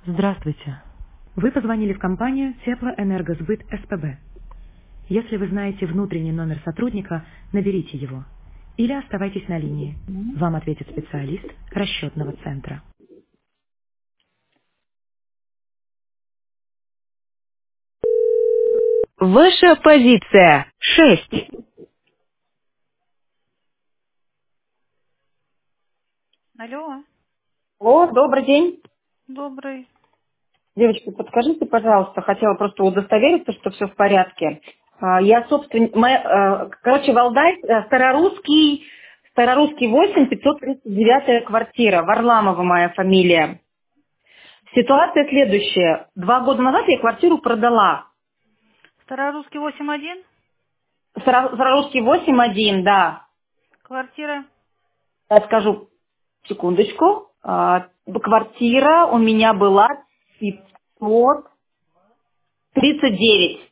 Здравствуйте. Вы позвонили в компанию Теплоэнергосбыт СПБ. Если вы знаете внутренний номер сотрудника, наберите его. Или оставайтесь на линии. Вам ответит специалист расчетного центра. Ваша позиция 6. Алло, О, добрый день. добрый. Девочки, подскажите, пожалуйста, хотела просто удостовериться, что все в порядке. Я, собственно, Валдай, Старорусский 8, 539 квартира, Варламова моя фамилия. Ситуация следующая. 2 года назад я квартиру продала. Старорусский 8-1, Старорусский 8.1, да. квартира. Я скажу, секундочку. Квартира у меня была 539.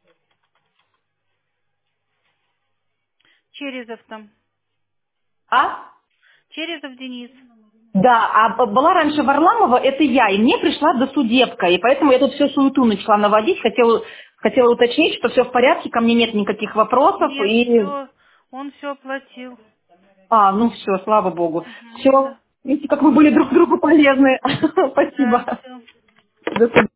Черезов там. А? Черезов Денис. Да, была раньше Варламова, это я, и мне пришла досудебка, и поэтому я тут все суету начала наводить, хотела уточнить, что все в порядке, ко мне нет никаких вопросов, Нет, и... все, он все оплатил. Ну все, слава богу. Мгм, Все, да. видите, как мы были друг другу полезны. Да, Спасибо. все. До свидания.